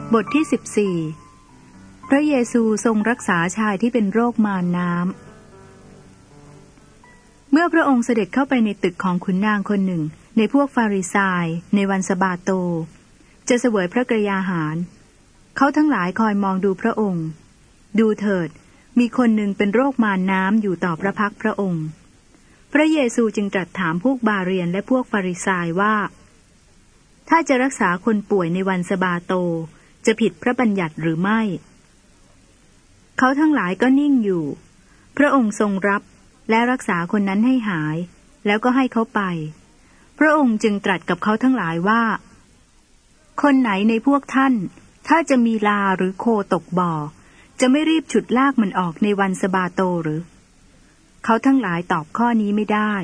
บทที่14พระเยซูทรงรักษาชายที่เป็นโรคมารน้ำเมื่อพระองค์เสด็จเข้าไปในตึกของขุนนางคนหนึ่งในพวกฟาริสายในวันสะบาโตจะเสวยพระกยาหารเขาทั้งหลายคอยมองดูพระองค์ดูเถิดมีคนหนึ่งเป็นโรคมารน้ำอยู่ต่อพระพักพระองค์พระเยซูจึงตรัสถามพวกบาเรียนและพวกฟาริสายว่าถ้าจะรักษาคนป่วยในวันสะบาโตจะผิดพระบัญญัติหรือไม่เขาทั้งหลายก็นิ่งอยู่พระองค์ทรงรับและรักษาคนนั้นให้หายแล้วก็ให้เขาไปพระองค์จึงตรัสกับเขาทั้งหลายว่าคนไหนในพวกท่านถ้าจะมีลาหรือโคตกบ่อจะไม่รีบฉุดลากมันออกในวันสะบาโตหรือเขาทั้งหลายตอบข้อนี้ไม่ได้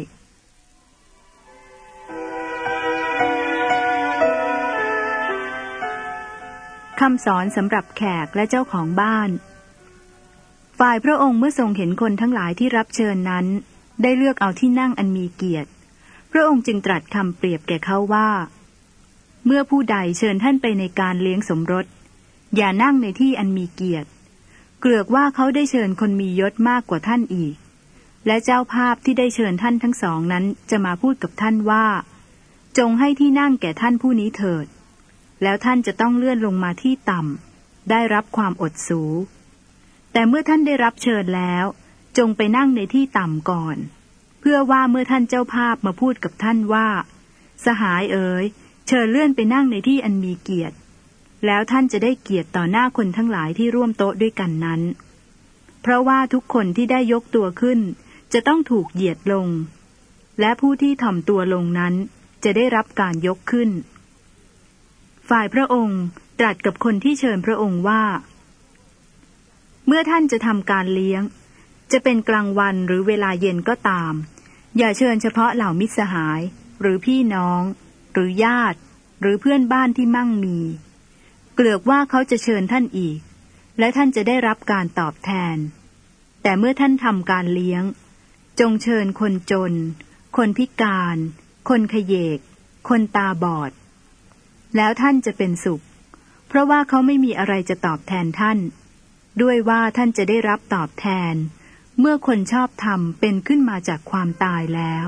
คำสอนสำหรับแขกและเจ้าของบ้านฝ่ายพระองค์เมื่อทรงเห็นคนทั้งหลายที่รับเชิญนั้นได้เลือกเอาที่นั่งอันมีเกียรติพระองค์จึงตรัสคำเปรียบแก่เขาว่าเมื่อผู้ใดเชิญท่านไปในการเลี้ยงสมรสอย่านั่งในที่อันมีเกียรติเกลือกว่าเขาได้เชิญคนมียศมากกว่าท่านอีกและเจ้าภาพที่ได้เชิญท่านทั้งสองนั้นจะมาพูดกับท่านว่าจงให้ที่นั่งแก่ท่านผู้นี้เถิดแล้วท่านจะต้องเลื่อนลงมาที่ต่ำได้รับความอดสูแต่เมื่อท่านได้รับเชิญแล้วจงไปนั่งในที่ต่ำก่อนเพื่อว่าเมื่อท่านเจ้าภาพมาพูดกับท่านว่าสหายเอ๋ยเชิญเลื่อนไปนั่งในที่อันมีเกียรติแล้วท่านจะได้เกียรติต่อหน้าคนทั้งหลายที่ร่วมโต๊ะด้วยกันนั้นเพราะว่าทุกคนที่ได้ยกตัวขึ้นจะต้องถูกเหยียดลงและผู้ที่ถ่อมตัวลงนั้นจะได้รับการยกขึ้นฝ่ายพระองค์ตรัสกับคนที่เชิญพระองค์ว่าเมื่อท่านจะทำการเลี้ยงจะเป็นกลางวันหรือเวลาเย็นก็ตามอย่าเชิญเฉพาะเหล่ามิตรสหายหรือพี่น้องหรือญาติหรือเพื่อนบ้านที่มั่งมีเกลือกว่าเขาจะเชิญท่านอีกและท่านจะได้รับการตอบแทนแต่เมื่อท่านทำการเลี้ยงจงเชิญคนจนคนพิการคนเขยกคนตาบอดแล้วท่านจะเป็นสุขเพราะว่าเขาไม่มีอะไรจะตอบแทนท่านด้วยว่าท่านจะได้รับตอบแทนเมื่อคนชอบธรรมเป็นขึ้นมาจากความตายแล้ว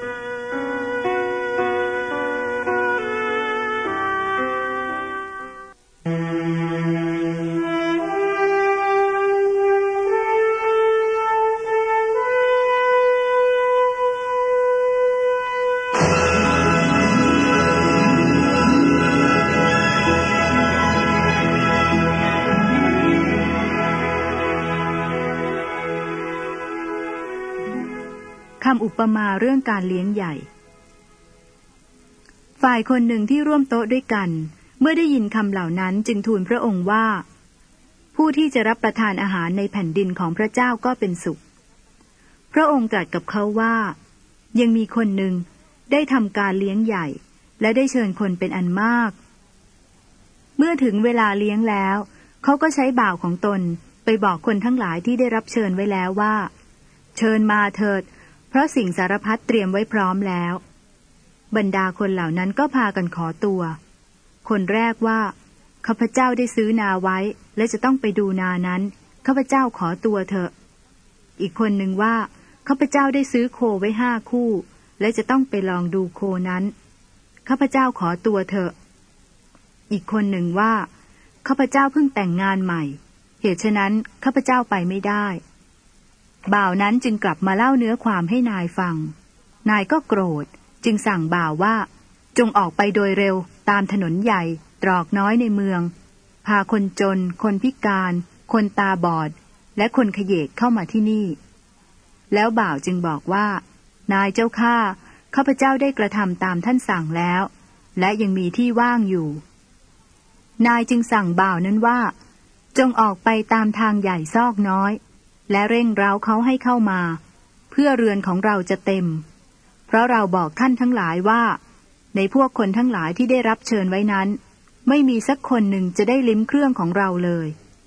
คำอุปมาเรื่องการเลี้ยงใหญ่ฝ่ายคนหนึ่งที่ร่วมโต๊ะด้วยกันเมื่อได้ยินคำเหล่านั้นจึงทูลพระองค์ว่าผู้ที่จะรับประทานอาหารในแผ่นดินของพระเจ้าก็เป็นสุขพระองค์ตรัสกับเขาว่ายังมีคนหนึ่งได้ทำการเลี้ยงใหญ่และได้เชิญคนเป็นอันมากเมื่อถึงเวลาเลี้ยงแล้วเขาก็ใช้บ่าวของตนไปบอกคนทั้งหลายที่ได้รับเชิญไว้แล้วว่าเชิญมาเถิดเพราะสิ่งสารพัดเตรียมไว้พร้อมแล้วบรรดาคนเหล่านั้นก็พากันขอตัวคนแรกว่าข้าพเจ้าได้ซื้อนาไว้และจะต้องไปดูนานั้นข้าพเจ้าขอตัวเถอะอีกคนหนึ่งว่าข้าพเจ้าได้ซื้อโคไว้5 คู่และจะต้องไปลองดูโคนั้นข้าพเจ้าขอตัวเถอะอีกคนหนึ่งว่าข้าพเจ้าเพิ่งแต่งงานใหม่เหตุฉะนั้นข้าพเจ้าไปไม่ได้บ่าวนั้นจึงกลับมาเล่าเนื้อความให้นายฟังนายก็โกรธจึงสั่งบ่าวว่าจงออกไปโดยเร็วตามถนนใหญ่ตรอกน้อยในเมืองพาคนจนคนพิการคนตาบอดและคนเขยกเข้ามาที่นี่แล้วบ่าวจึงบอกว่านายเจ้าข้าพเจ้าได้กระทำตามท่านสั่งแล้วและยังมีที่ว่างอยู่นายจึงสั่งบ่าวนั้นว่าจงออกไปตามทางใหญ่ซอกน้อยและเร่งเร้าเขาให้เข้ามาเพื่อเรือนของเราจะเต็มเพราะเราบอกท่านทั้งหลายว่าในพวกคนทั้งหลายที่ได้รับเชิญไว้นั้นไม่มีสักคนหนึ่งจะได้ลิ้มเครื่องของเราเลย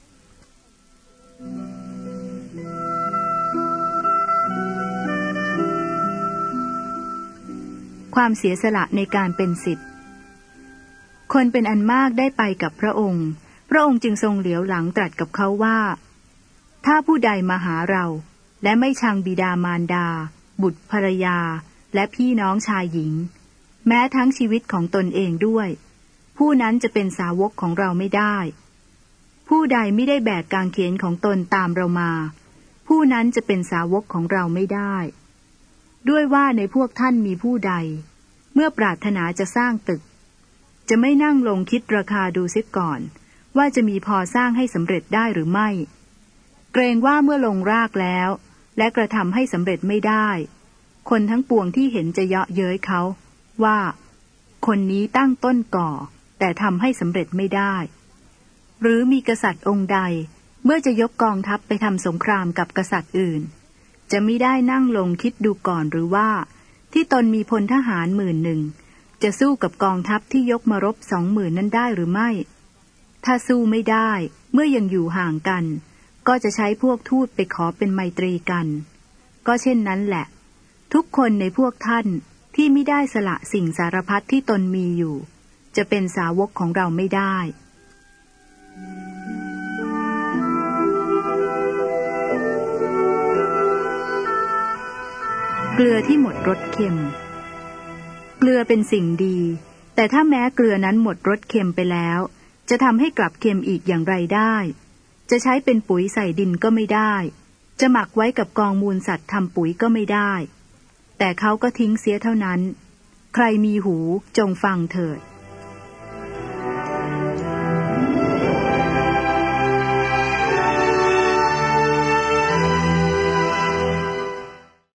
ความเสียสละในการเป็นศิษย์คนเป็นอันมากได้ไปกับพระองค์พระองค์จึงทรงเหลียวหลังตรัสกับเขาว่าถ้าผู้ใดมาหาเราและไม่ชังบิดามารดาบุตรภรรยาและพี่น้องชายหญิงแม้ทั้งชีวิตของตนเองด้วยผู้นั้นจะเป็นสาวกของเราไม่ได้ผู้ใดไม่ได้แบกกางเขนของตนตามเรามาผู้นั้นจะเป็นสาวกของเราไม่ได้ด้วยว่าในพวกท่านมีผู้ใดเมื่อปรารถนาจะสร้างตึกจะไม่นั่งลงคิดราคาดูเสียก่อนว่าจะมีพอสร้างให้สำเร็จได้หรือไม่เกรงว่าเมื่อลงรากแล้วและกระทำให้สำเร็จไม่ได้คนทั้งปวงที่เห็นจะเยาะเย้ยเขาว่าคนนี้ตั้งต้นก่อแต่ทำให้สำเร็จไม่ได้หรือมีกษัตริย์องค์ใดเมื่อจะยกกองทัพไปทำสงครามกับกษัตริย์อื่นจะมิได้นั่งลงคิดดูก่อนหรือว่าที่ตนมีพลทหาร10,000จะสู้กับกองทัพที่ยกมารบ20,000นั้นได้หรือไม่ถ้าสู้ไม่ได้เมื่อยังอยู่ห่างกันก็จะใช้พวกทูตไปขอเป็นไมตรีกันก็เช่นนั้นแหละทุกคนในพวกท่านที่มิได้สละสิ่งสารพัดที่ตนมีอยู่จะเป็นสาวกของเราไม่ได้เกลือที่หมดรสเค็มเกลือเป็นสิ่งดีแต่ถ้าแม้เกลือนั้นหมดรสเค็มไปแล้วจะทำให้กลับเค็มอีกอย่างไรได้จะใช้เป็นปุ๋ยใส่ดินก็ไม่ได้จะหมักไว้กับกองมูลสัตว์ทำปุ๋ยก็ไม่ได้แต่เขาก็ทิ้งเสียเท่านั้นใครมีหูจงฟังเถิด